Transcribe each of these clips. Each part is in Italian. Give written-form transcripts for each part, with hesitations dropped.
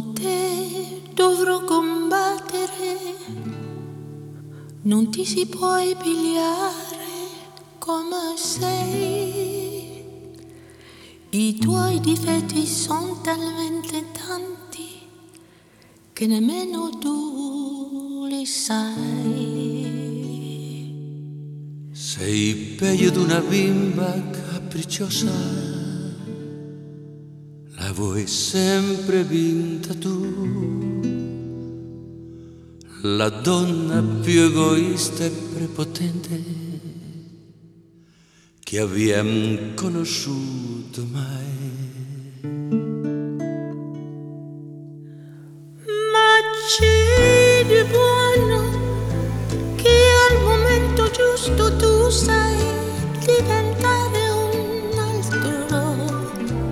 Con te dovrò combattere, non ti si puoi pigliare come sei. I tuoi difetti sono talmente tanti che nemmeno tu li sai. Sei peggio di una bimba capricciosa, la vuoi sempre vinta tu, la donna più egoista e prepotente che abbiamo conosciuto mai. Ma c'è di buono che al momento giusto tu sai diventare un altro,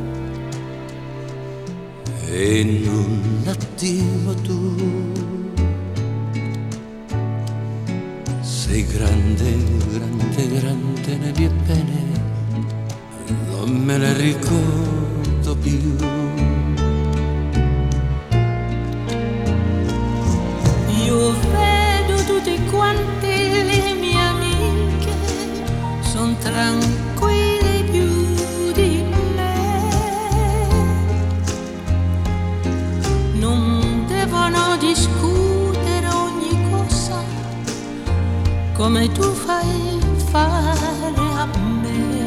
e in un attimo tu sei grande, grande, grande nelle mie pene, non me ne ricordo più. Io vedo tutte quante le mie amiche, son tranquille più di me, non devono discutere ogni cosa come tu fai fare a me.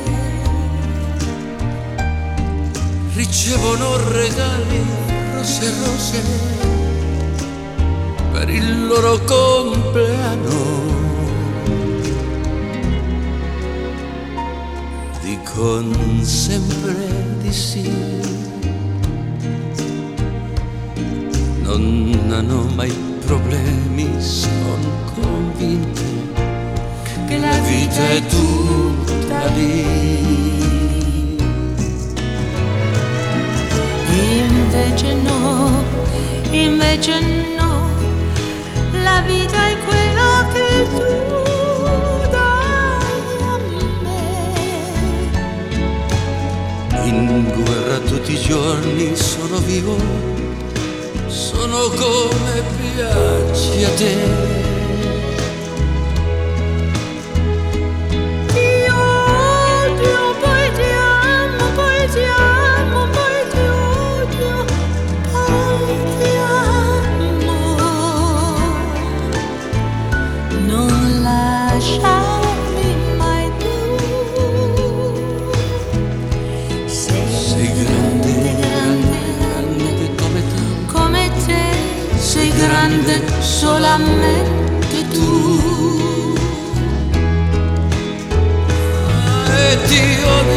Ricevono regali, rose e rose per il loro compleanno, dicono sempre di sì, non hanno mai problemi, sono convinte che la vita è tutta lì. Invece no, la vita è quello che tu dai a me. In guerra tutti i giorni sono vivo, sono come piaci a te. Ti odio, poi ti amo, poi ti amo, poi ti odio, poi ti amo. Non lasciarmi mai più. Sei grande, grande, grande come te, sei grande solamente tu. E ti odio.